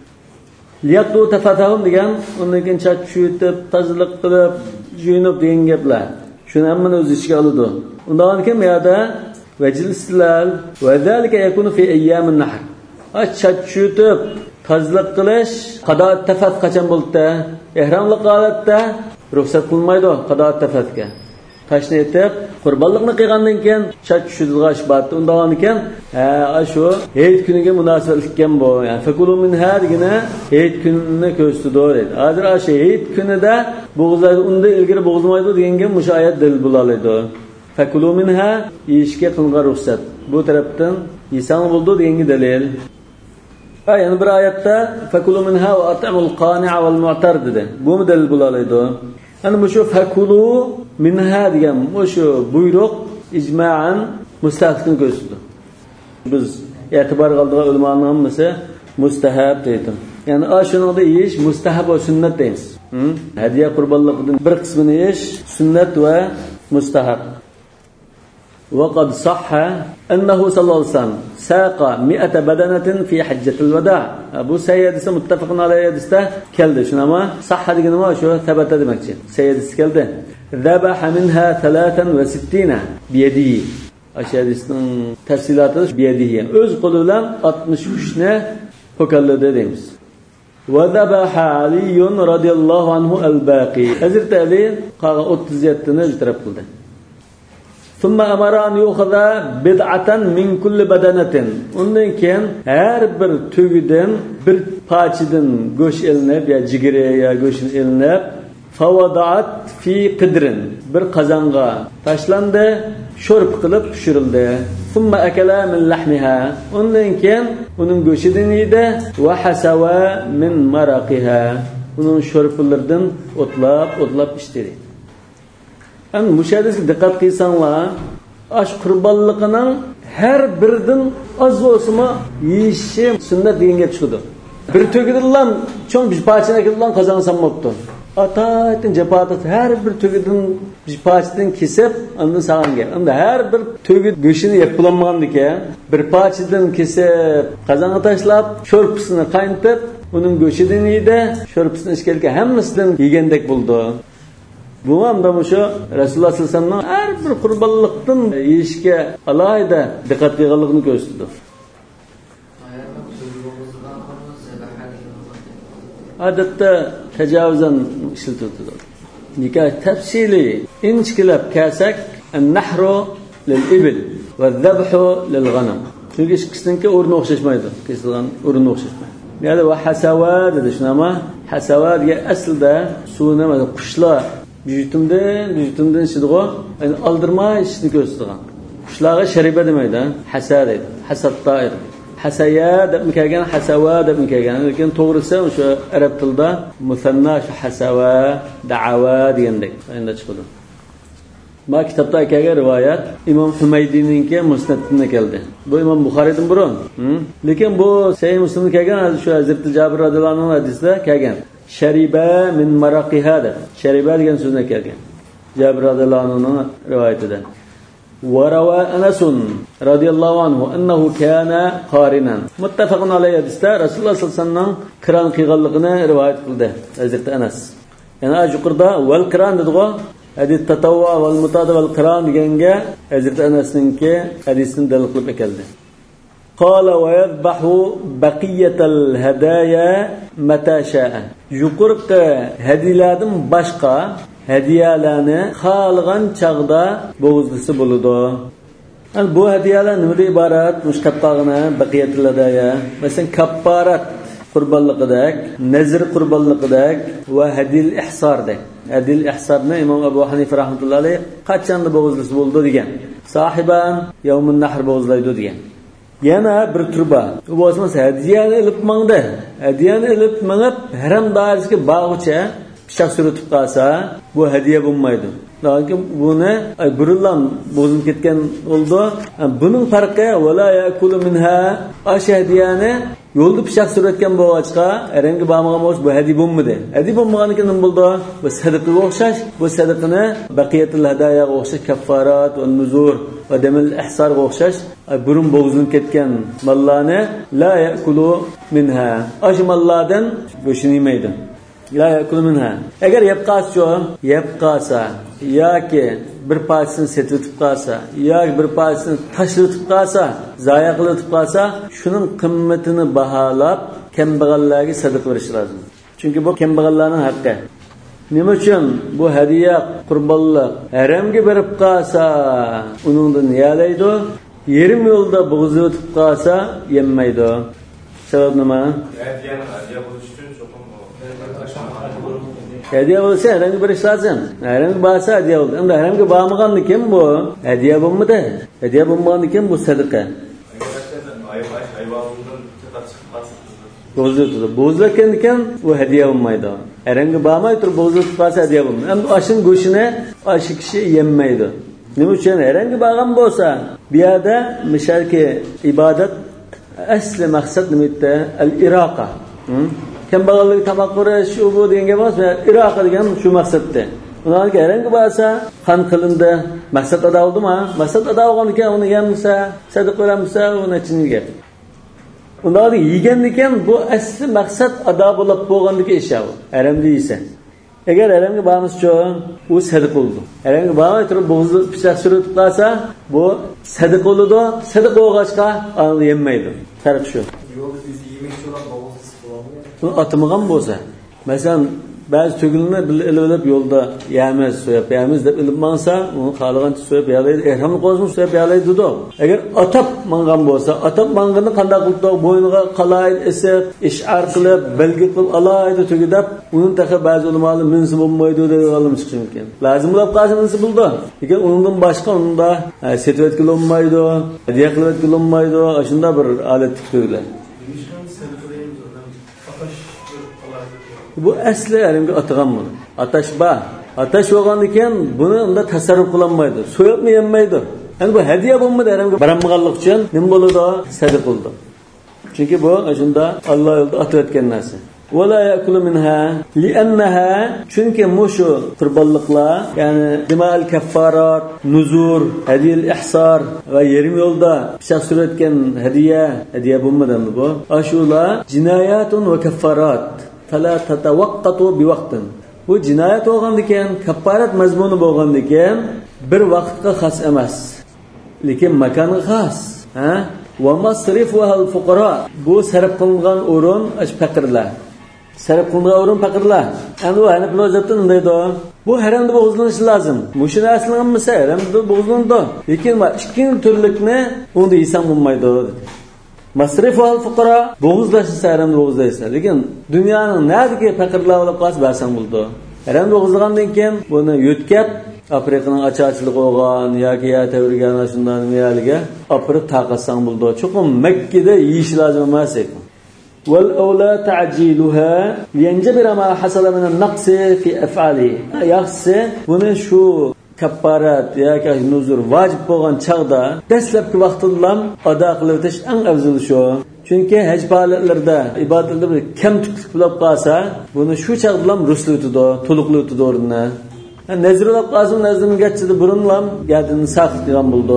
Liyaqdu tafatahum degan, undan keyin chat tushitib, tozalik qilib, juyinib degan gaplar. Shuni hammani o'z ichiga oladi. Undan keyin bu yerda vecilsizler ve zalika yakunu fi ayyamin nahr. Aççıtıp tazliq qilish qadoat tafat qachon bo'ldi? Ihramlik holatda ruxsat qilmaydi qadoat tafatga. Tashni etib, qurbonlikni qilgandan keyin chach tushirg'ash bor. Undan keyin ha shu hayit kuniga munosabatli ekan bu. Ya'ni fakulu minha degina hayit kunini ko'rsatdi. Hozir shu hayit kunida bo'g'izlar unda ilgari bo'g'izmaydi deganga mush oyat dalil bo'lardi. Fakulu minha yeyishga qilgan ruxsat. Bu tarafdan yesan bo'ldi deganga dalil. Yani bir ayette fakulu minha ve at'amul qani'a vel mu'tar dedi. Bu mu delil bo'lardi? Yani bu şu fakulu minha degan bu şu buyruq icma'an mustahibni ko'rsatdi. Biz e'tibor qildigan ulamoning hammasi mustahab deydi. Yani ashunada yeyish mustahab va sunnat deymiz. Hadiya qurbonligidan bir qismini yeyish sunnat va mustahab. وقد صح أنه صلى الله عليه وسلم ساق مئة بدنة في حجة الوداع. أبو سيد اسم متفق عليه دسته كلده شنو ما صح هذا ما شو ثبت هذا مكتي سيد كلده ذبح منها ثلاثا وستين بيده. أشياء دستن تفصيلات بيده. أز قلولا altmış üç ne فكلده ديمس. وذبح علي رضي الله عنه الباقي. حضرت علي قال otuz yedi ne جترب قلده. ثم أمر أن يأخذ بدعة من كل بدنة. Ondan keyin her bir tügüden bir parçadan goş elinip ya cigire ya goşun elinip fawadaat fi qidrin bir qazonga tashlandı, şorp qilib pişirildi. Thumma akala min lahmiha. Ondan keyin uning go'shidan yedi va hasawa min maraqiha. Uning şorplardan otlab otlab içti. Yani müşahedesine dikkat kıysanlar, aş kurbanlıqının her birinin az olsun yiyişi sünnet degenge çıkıdı. Bir tögüdür lan, çoğun bir parçana gidip lan kazansan moktu. Ataytın cepatat her bir tögüdün bir parçadan kesip ondan sağan gel. Onda her bir tögüd göşünü yapılanmagandı ki, bir parçadan kesip kazanı taşlap, şorpusunu kaynatıp, onun göşüden yedi, şorpusunu işkelke hemmesinden yegendek buldu. Bu anda şu Resulullah sallallahu aleyhi ve sellem'nin her bir kurbanlıktan yiyişke alayda dikkat kıygalıkını gösterdi. Adette tecavüzen işletildi. Nikah tefsili inçkilep kesek en-nahru lil-ibil ve-zebhu lil-ghanam. Çünkü ikisininki uruna okşaşmaydı. Kesilgan uruna okşaşmaydı. Yani ve hasava dedi şuna ama hasava diye aslında suyuna mesela kuşla vücutumdan vücutumdan şidiğo yani aldırma işini göstergan. Kuşlarga şeribe demeydi. Hasa deydi. Hasat tair. Hasaya deb mikagan, hasava deb mikagan. Lekin to'g'risi o'sha arab tilida musanna shu hasava, da'ava degandek endi chiqadi. Ma kitobda kelgan rivoyat Imom Humaydiyninki musnadida keldi. Bu Imom Buxoriydan burun. Lekin bu Sahih Muslimda kelgan shu Hazrat Jabir radhiyallohu anhu hadisida kelgan. Shariba min maraqiha deb. Shariba degan so'zdan kelgan. Jabir radhiyallohu anhuning rivoyatida. وروى أنس رضي الله عنه أنه كان قارنا متفق عليه hadisda Rasululloh sallallohu alayhi vasallam qiron qilganligini rivoyat qildi Hazrat Anas. Yani yuqorida val qiron dedigo, hadis tatawwu val mutad val qiron deganga Hazrat Anasninki hadisini dalil qilib keldi. قال ويذبح بقية الهدايا متى شاء. Yuqorqi hadiyalardan boshqa hadiyalarni xalgan chaqda bo'g'izlisi bo'ladi. Yani bu hadiyalar nimadan iborat? Mushqatqagina baqiyatul hadaya, masalan kapparat qurbonliqidek, nazr qurbonliqidek va hadil ihsordek. Hadil ihsorni Imom Abu Hanifa rahmatullohi alayhi qachonda bo'g'izlisi bo'ldi degan. Sahiban yawmun nahr bo'g'izlaydi degan. Yana bir turba. Bu bo'lsa hadiyani ilib mangda. Hadiyani ilib mangib haram doirasiga bag'ucha pichoq suratib qolsa, bu hadiya bo'lmaydi. Lekin buni burullam bo'zib ketgan bo'ldi. Buning farqi wala yakulu minha ashadiyani yo'lda pichoq suratgan bo'g'achqa rangi bo'lmagan bo'lsa bu hadiya bo'lmadi. Hadiya bo'lmaganiga nima bo'ldi? Bu sadaqaga o'xshash. Bu sadaqani baqiyatul hadayaga o'xshash kaffarat va nuzur va damil ihsorga o'xshash burun bo'g'izib ketgan mallarni la yakulu minha. Ash mallardan go'shin yemaydi. La yakulu minha. Agar yeb qolsa, yeb qolsa, yoki bir parchasini setib o'tib qolsa, yoki bir parchasini tashlab o'tib qolsa, zoya qilib o'tib qolsa, shuning qimmatini baholab kambag'allarga sadaqa berish lozim. Chunki bu kambag'allarning haqqi. Nima uchun bu hadiya qurbonlar haramga berib qolsa, uningdan yalaydi, yerim yo'lda bo'g'izib o'tib qolsa, yemaydi. Sabab nima? Hadiyani hadiya bo'lish uchun cho'qim hadiya bo'lsa haramga berish lozim. Haramga borsa hadiya bo'ldi. Endi haramga bormaganda kim bu? Hadiya bo'lmadi. Hadiya bo'lmaganda kim bu sadaqa? Bo'zlatdi. Bo'zlatgan ekan bu hadiya bo'lmaydi. Haramga bormay turib bo'zlatib qolsa hadiya bo'lmaydi. Endi oshin go'shini oshi kishi yemaydi. Nima uchun? Haramga borgan bo'lsa, bu yerda mishalki ibodat asli maqsad nima edi? Al-iraqa. Kambag'allik tamoq qurish, shu bu degan gap emas, iraqa degan shu maqsadda. Ularga haramga borsa, qon qilindi. Maqsad ado bo'ldimi? Maqsad ado bo'lgan ekan, uni yemsa, sadaqa beramsa, uni ichiniga. Ularni yegan ekan, bu asli maqsad ado bo'lib bo'lganligi ish bu. Haramda yesa. Agar haramga bormasa, u sadaqa bo'ldi. Haramga bormay turib bo'g'izda pichoq surib qolsa, bu sadaqa bo'ladi. Sadaqa bo'lg'achqa uni yemaydi. Farq shu. yo'q, biz yemoqchi bo'lib bo'g'iz uni atamagan bo'lsa, masalan, ba'zi tugilni ilib yo'lda yamiz, so'yib yamiz deb ilib mansa, uni xoligancha so'yib yalaydi, ehramni qo'zini so'yib yalaydi-da. Agar atab mangan bo'lsa, atab mangani qanday qilib bo'yniga qalaydi, esib, ish'ar qilib, belgi qilib alaydi tugidab, uni taqa ba'zi ulamolar minsi bo'lmaydi deb olim chiqishi mumkin. Lazim bo'lib qolsa minsi bo'ldi. Lekin undan boshqa unda setvet qilolmaydi, hadiya qilib qilolmaydi, shunda bir olat tikdilar. Bu asli haramga atagan bunu. Atash ba. Atash bo'lgan ekan, buni unda tasarruf qilinmaydi. So'yibmi yemaydi. Endi bu hadiya bo'lmadi haramga baranmaganlik uchun nima bo'ladi? Sadaqa bo'ldi. Chunki bu shunda Alloh yo'lida atayotgan narsa. Wala yakulu minha li'annaha, chunki mushu qurbonliklar, ya'ni dimal kaffarat, nuzur, hadiyal ihsar va yerim yo'lda pichoq surayotgan hadiya, hadiya bo'lmadimi bu? Ashula jinoyatun va kaffarat. Fala tatawaqqatu bi vaqtin. Bu jinoyat bo'lgandan, kaffarat mazmuni bo'lgandan, bir vaqtga xos emas, lekin makonga xos. Ha? Va masrifuha al-fuqara. Bu sarf qilingan o'rin faqirlar. Sarf qilingan o'rin faqirlar. Endi u ana plozatdan undaydi. Bu haramda bo'g'izlanishi lozim. Mushina aslanmasa haramda bo'g'izlandi. Lekin va ikkinchi turlikni unda yesam bo'lmaydi dedi. Masrif al-fuqara bo'g'izlashi haramda bo'g'izlaysa. Lekin dunyoning nerdagi faqirlar bo'lib qolsa barsan bo'ldi. Haramda bo'g'izlagandan keyin buni yo'tkab Afrikaning ochachiligi bo'lgan yoki ya tavirgan shundan miyaliga opirib taqasang bo'ldi. Chuqum Makkada yeyish lozim emas ekan. Wal awla ta'jiluha liyanjabira ma hasala min an-naqs fi af'ali. Yaxshi buni shu kaffarat yoki nuzur vojib bo'lgan chaqda dastlabki vaqtdan ado qilib o'tish eng afzali shu. Chunki haj faoliyatlarda ibodatlarda kamtuklik bo'lib qolsa, buni shu chaq bilan ruslutidi, to'liqlutidi o'rnini. Nazrulab qazim nazrimga ketdi burunlam, gadini saqit qilgan bo'ldi.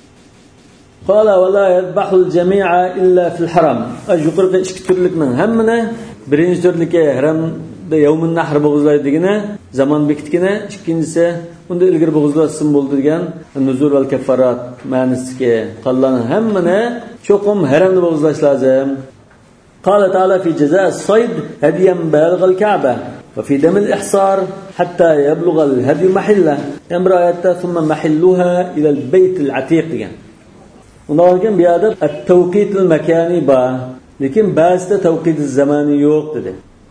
Qala va la yadbahul jami'a illa fil haram. Yuqorqi ikki turlikning hammani birinchi turligi haramda yawmun nahr bo'g'izlaydigini, zaman bekitgini, ikkinchisi unda ilgari bo'g'izlasin bo'ldi degan nuzur val kaffarat ma'nisiga qolgan hammani cho'qim haramda bo'g'izlash lozim. Qala ta'ala fi jazaa as-sayd hadiyan balagha al-Ka'ba va fi dam al-ihsar hatta yablugha al-hadi mahalla. Amra'atta thumma mahilluha ila al-bayt al-atiq degan. Undan bu yerda at-tawqit al-makani ba, lekin ba'zida tawqit az-zamani yo'q dedi.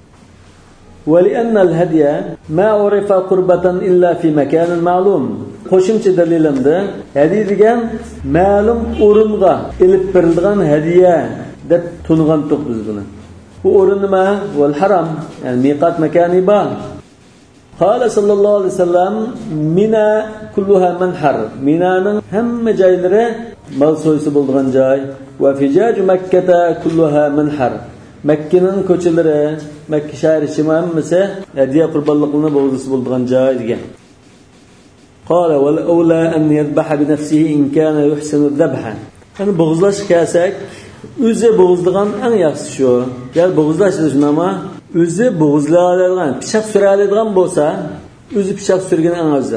ولأن الهدي ما عرف قربة إلا في مكان معلوم. Qo'shimcha dalilimda hadiya degan ma'lum o'ringa ilib berilgan hadiya deb tungan to'q biz buni. Bu o'rin nima? Val haram, ya'ni miqat makani ba. Qala sallallohu alayhi vasallam Mina kulluha manhar. Minaning hamma joylari mal so'yisi bo'lgan joy. Va fijaj Makkah kulluha manhar. Makkaning ko'chalari, Makka shahri hammasi hadiya qurbonliqlarni bo'g'izisi bo'lgan joy degan. Qala wal awla an yadhbaha bi nafsihi in kana yuhsinu adh-dhabha. Qani bo'g'izlash kelsak, o'zi bo'g'izlagan eng yaxshi shu. Ya'ni bo'g'izlash nima? O'zi bo'g'izlaydigan, pichoq suradigan bo'lsa, o'zi pichoq surgan eng afzal.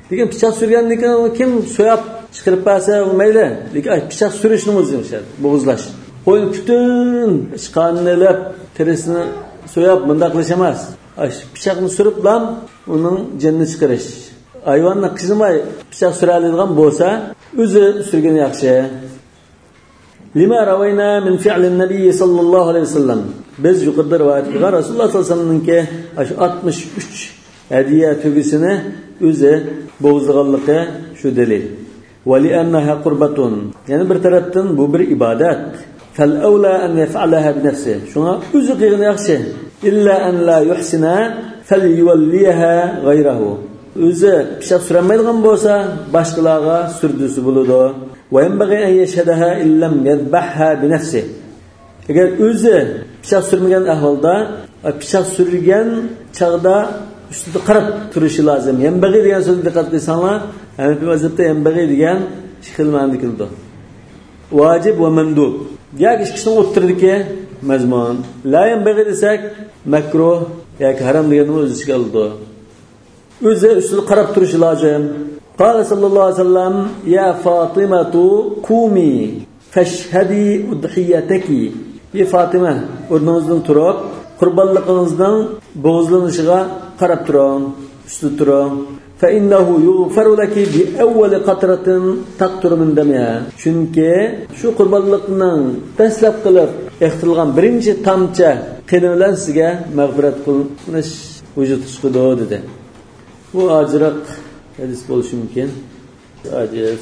lekin pichoq surgandan keyin kim so'yab chiqarib bersa mayli, lekin pichoq surishni o'zi yashadi, bo'g'izlash. Qo'y butun chiqanilab terisini so'yab bunda qilish emas. Pichoqni surib ham uning jinni chiqarish. Hayvonni qizimay pichoq suradigan bo'lsa, o'zi surgan yaxshi. Lima ravayna min fi'lin nabiy sallallohu alayhi vasallam. Biz yuqorida rivoyat qilgan Rasululloh sallallohu alayhi vasallamningki oltmish uch hadiya tugisini o'zi bo'g'izlaganligi shu dalil. Va li annaha qurbatun. Ya'ni bir tarafdan bu bir ibodat. Fal awla an yaf'alaha bi nafsi. Shunga o'zi qilgan yaxshi. Illa an la yuhsina falyuwalliha ghayrahu. O'zi pichoq suramaydigan bo'lsa, boshqalarga surdisi bo'ladi. Va yanbaghi an yashhadaha illam yadhbahha bi nafsi. Agar o'zi pichoq surmagan ahvolda, pichoq surgan chaqda ustida qarab turishi lozim. Yanbaghi degan so'zni diqqat qilsanglar, Hanafi mazhabda yanbaghi degan ikki ma'noda keldi. Vojib va mandub. Yoki ikkisining o'ttiridagi mazmun. La yanbaghi desak, makruh yoki harom deganni o'z ichiga oldi. O'zi ustida qarab turishi lozim. Qala sallallohu alayhi vasallam: "Ya Fatimatu qumi fashhadi udhiyataki." Ey Fatima, o'rningizdan turib, qurbonligingizdan bo'g'izlanishiga qarab turing, ustida turing. Fa innahu yughfaru laki bi awwal qatratin taqtur min damiha. Chunki shu qurbonlikning dastlab qilib ehtilgan birinchi tamcha qini bilan sizga mag'firat qilinish vujud chiqadi dedi. Bu ajriq hadis bo'lishi mumkin. Ajiz.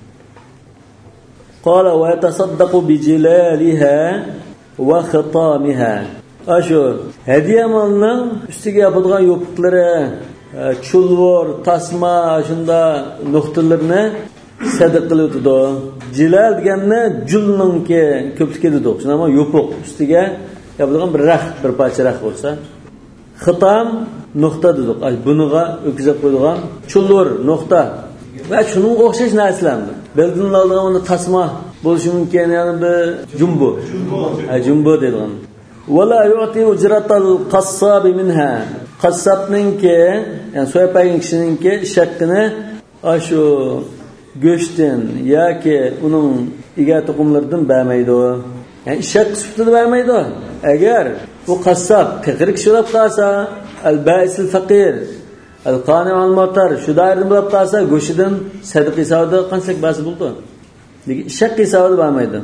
Qala wa yatasaddaqu bi jilaliha va khitamiha. Ashu hadiya molning ustiga yopilgan yopiqlari, chulvor, tasma, shunda nuqtalarni sadaqa qiladi. Jilal deganni julninki ko'pligi dedi. Shunday yopiq ustiga yopilgan bir rax, bir parcha rax bo'lsa, xitam nuqta dedik. Ay buniga o'tkazib qo'yilgan chulvor nuqta va shuning o'xshash narsalarni. Beldan oldigan uni tasma bo'lishi mumkin, ya'ni bir jumbo. Ay jumbo deydigan. Wala yu'ti ujratal qassab minha. Qassabninki, ya'ni so'yapagan kishininki shaqqini ashu go'shtdan yoki uning ega to'qimlaridan bermaydi. Ya'ni shaq sifatida bermaydi. Agar bu qassab faqir kishi bo'lib qolsa, al-ba'isul faqir, al-qani' al-mutar shu dairada bo'lib qolsa, go'shidan sadaqa hisobida qanchalik ba'zi bo'ldi. Lekin shaq hisobida bermaydi.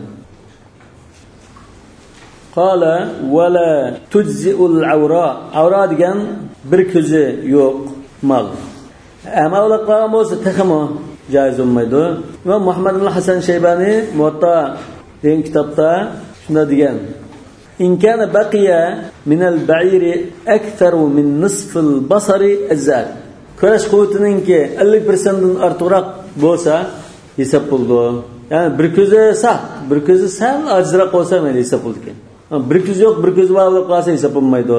Qala wala tujzi'ul awra. Awra degan bir ko'zi yo'q mal. Ama ular qolgan bo'lsa taxmo joiz bo'lmaydi. Va Muhammad ibn Hasan Shaybani Muwatta degan kitobda shunda degan: "In kana baqiya min al-ba'iri aktharu min nisf al-basari azad." Kurash quvvatininki ellik persent dan ortiqroq bo'lsa hisob bo'ldi. Ya'ni bir ko'zi saq, bir ko'zi sal ajraq bo'lsa men hisob bo'ldi ekan. Bir ko'z yo'q, bir ko'z bor bo'lib qolsa hisob bo'lmaydi.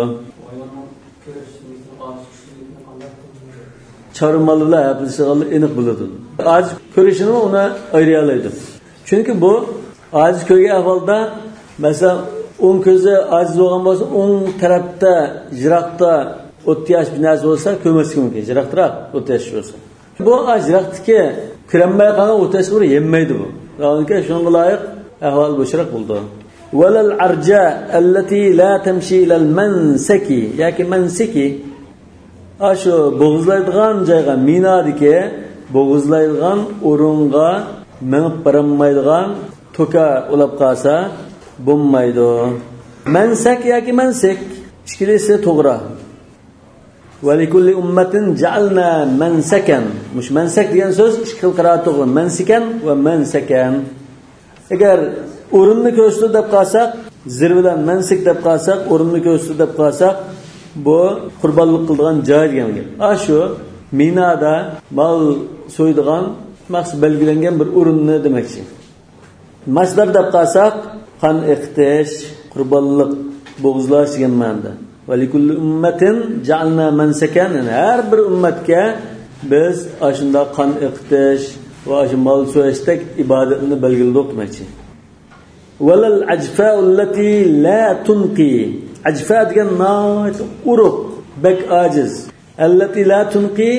Charmallar hafizlig'i aniq bo'ladi. Aziz ko'rishini uni ayray oladi. Chunki bu aziz ko'rgan ahvolda, masalan, o'ng ko'zi aziz bo'lgan bo'lsa, o'ng tarafda, jiroqda o'tyash binasi bo'lsa, ko'rmaslik mumkin. Jiroqroq o'tyash bo'lsa. Bu ajraqdiki kiranmay qolgan o'tyash bo'ri yemaydi bu. Ya'ni shunga loyiq ahvol bo'shroq bo'ldi. Walal arja allati la tamshi ila al-mansaki, yoki mansiki ashu bo'g'izlaydigan joyga, minodiki bo'g'izlaydigan o'ringa minib bormaydigan to'ka ulab qolsa bo'lmaydi. Mansak yoki mansik ikkilisi to'g'ri. Va likulli ummatin ja'alna mansakan. Mush mansak degan so'z ikki xil qira'at to'g'ri. Mansikan va mansakan. Agar o'rinni ko'rsatdi deb qolsak, zir bilan mansik deb qolsak, o'rinni ko'rsatdi deb qolsak, bu qurbonlik qiladigan joy degan gap. Ashu Minada mol so'ydigan maqsad belgilangan bir o'rinni demakchi. Masdar deb qolsak, qon iqtish, qurbonlik, bo'g'izlash degan ma'noda. Va likulli ummatin ja'alna mansakan, yani har bir ummatga biz ashunda qon iqtish va ash mol so'yishdak ibodatni belgiladik demakchi. Walal ajfa allati la tunqi. Ajfa degan noit uruq, bek ajiz. Allati la tunqi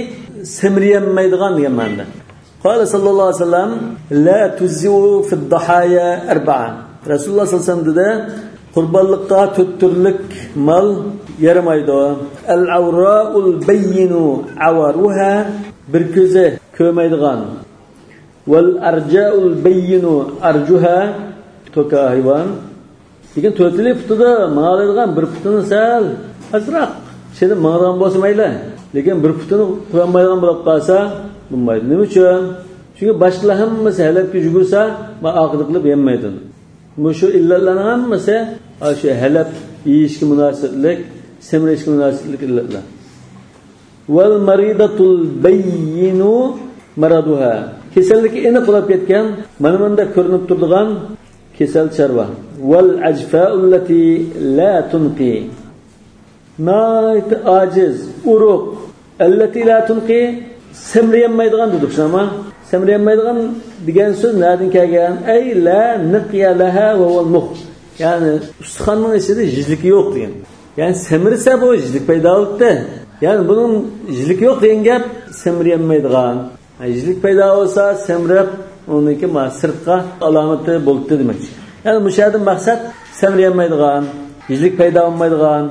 semiryenmeydigan degan ma'noda. Qala sallallohu alayhi vasallam la tuziu fi ad-dahaya arba'a. Rasululloh sallallohu alayhi vasallam dedi, qurbonlikqa to'rt turlik mal yaramaydi. Al-awra'ul bayyinu awaruha, bir ko'zi ko'maydigan. Wal arja'ul bayyinu arjuha, to'ka hayvon. Lekin to'tili putida ma'laydigan bir putini sal azroq shuni ma'ran bo'lsa mayli. Lekin bir putini qo'ymaydigan bo'lib qolsa, bo'lmaydi. Nima uchun? Chunki boshqa hammasi halabga yugursa, ma oqilib qilib yemaydi. Bu shu illatlarning hammasi shu halab yeyishga munosabatlik, semirishga munosabatlik illatlar. Wal maridatul bayyinu maraduha. Kasallik aniq bo'lib ketgan, mana bunda ko'rinib turadigan kesal chorva. Wal ajfa'u allati la tunqi. Nayt aciz, uruq, allati la tunqi, semiryenmaydigan dedik shunama. Semiryenmaydigan degan so'z nereden kelgan? Ay la niqya laha va huwa al-mukh. Yani ustixonning ichida jizlik yo'q degan. Yani semirsa bu jizlik paydo bo'ldi. Yani bunun jizlik yo'q degan gap semiryenmaydigan. Jizlik paydo bo'lsa semirib, uniki ma sirtqa alomati bo'ldi demak. Yani bu yerdan maqsad semiryenmaydigan, jizlik paydo bo'lmaydigan.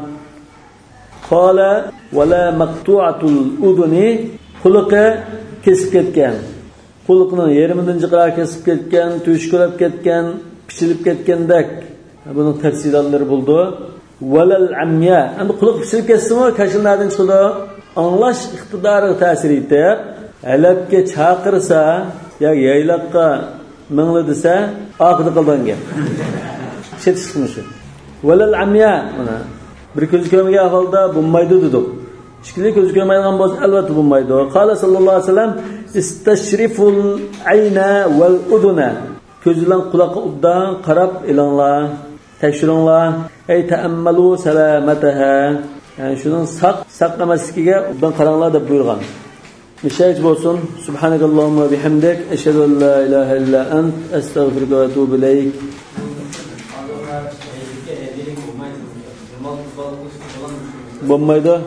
Qala wala maqtu'atul uduni, quliqi kesib ketgan. Quliqning yarmidan jiqra kesib ketgan, tushkulab ketgan, pichilib ketgandek. Buning tafsilotlari bo'ldi. Walal amya, endi quliq pichilib ketsa-mu, kashillardan chiqadi. Anglash iqtidori ta'sir etib, alabga chaqirsa, yo yaylaqqa mingli desa, oqida qilgan gap. Chetishmishi. Walal amya, mana bir ko'z ko'rmagan holda bo'lmaydi dedik. Ikkili ko'z ko'rmaydigan bo'lsa albatta bo'lmaydi. Qala sallallohu alayhi vasallam istashriful ayna wal uduna. Ko'z bilan quloqqa obdan qarab ilinglar, tekshiringlar. Ay ta'ammalu salamataha. Yani şunun saq saqlamasligiga obdan qaranglar deb buyurgan. Mishayt bo'lsin. Subhanakallahumma bihamdik, ashhadu an la ilaha illa ant, astaghfiruka va atubu ilayk. Bo'lmaydi.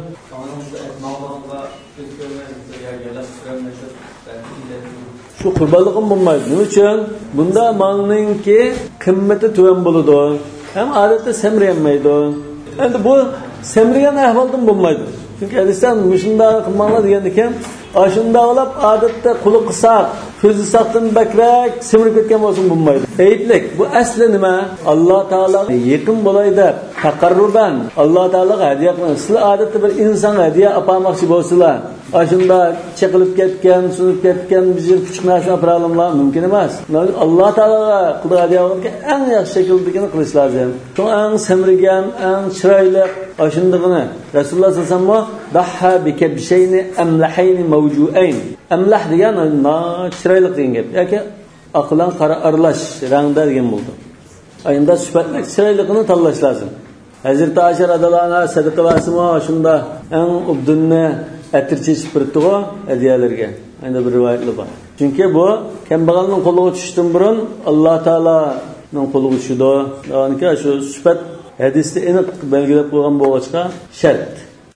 Şu qurbonligim bo'lmaydi. Nima uchun? Bunda malninki qimmati tuvan bo'ladi. Ham odatda semiryenmaydi. Endi bu semirgan ahvoldan bo'lmaydi. Chunki hadisdan mushunda qilmoqlar degan ekan, ashunda olib odatda quli qisaq, ko'zi saqdan bakrak semirib ketgan bo'lsin bo'lmaydi. Aytlik, bu asli nima? Alloh taologa yaqin bo'lay deb taqarruban Alloh taologa hadiya qilgan. Sizlar odatda bir inson hadiya olmoqchi bo'lsalar, ashunda chiqilib ketgan, sunib ketgan bizning kuchuk narsa problemlar mumkin emas. Alloh taologa qilgan hadiya qilgan eng yaxshi shakldagini qilish lozim. Shu eng semirgan, eng chiroyli ashundagini Rasululloh sallallohu alayhi vasallam daha bikabshayni amlahayn mawju'ayn. Amlah degan na chiroyli degan gap. Yoki aqlan qara aralash rangda degan bo'ldi. Ayında sifatli chiroyligini tanlash lozim. Hazrat Aisha radhiyallohu anha sadaqa vasimo shunda eng ubdunni atirchishib turibdi-ku hadiyalarga. Ayında bir rivoyatli bor. Chunki bu kambag'alning qo'liga tushishdan burun Alloh taoloning qo'liga tushdi. Ya'ni shu sifat hadisda aniq belgilab qo'ygan bo'lishqa shart.